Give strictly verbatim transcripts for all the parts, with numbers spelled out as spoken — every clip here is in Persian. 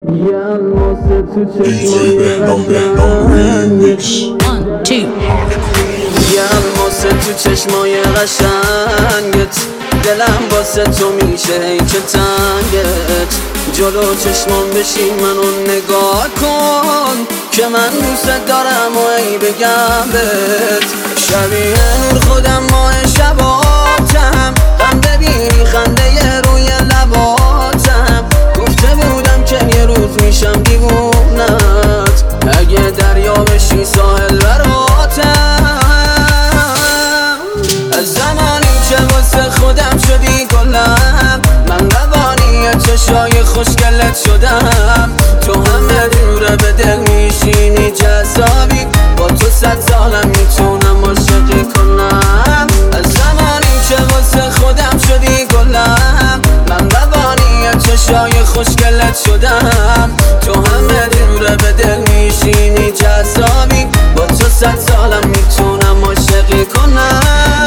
یه الماس تو چشمای قشنگت یه الماس تو چشمای قشنگت دلم واسه تو میشه ای که تنگت جلو چشمام بشین منو نگاه کن که من دوست دارم و ای بگم بهت شبیه نور خودم ماه شباتم غم ببینی خنده روی لباتم گفته بودم که یه روز میشم دیوونت اگه دریا بشی ساحل براتم از زمانی که واسه خودم شدی گلم من روانی چشای خوشگلت شدم تو همه دوره به دل میشینی جذابی با تو صد سالم میتونم عاشقی کنم از زمانی که واسه خودم شدی گلم من روانی چشای خوشگلت شدم تو همه دوره به دل میشینی جذابی با تو صد سالم میتونم عاشقی کنم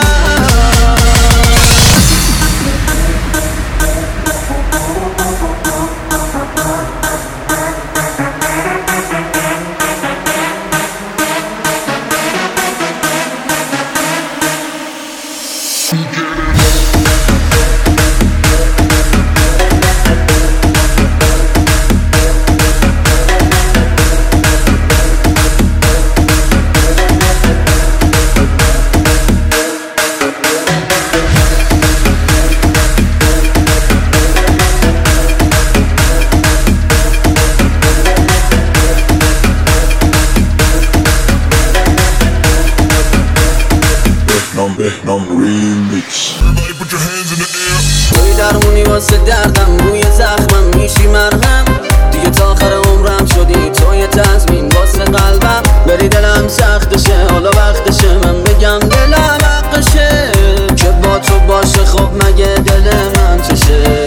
Vietnam remix. Everybody put your hands in the air. توی درمونی واسه دردم روی زخمم میشی مرهم دیگه تا آخر عمرم شدی توی تضمین واسه قلبم بری دلم سختشه حالا وقتشه من بگم دلم حقشه که با تو باشه خب مگه دل من چشه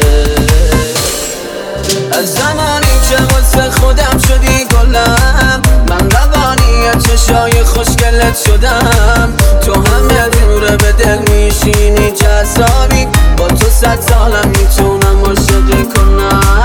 از زمانی که واسه خودم شدی گلم من روانی چشای خوشگلت شدم تو همه دوره به دل میشینی جذابی با تو صد سالم میتونم عاشقی کنم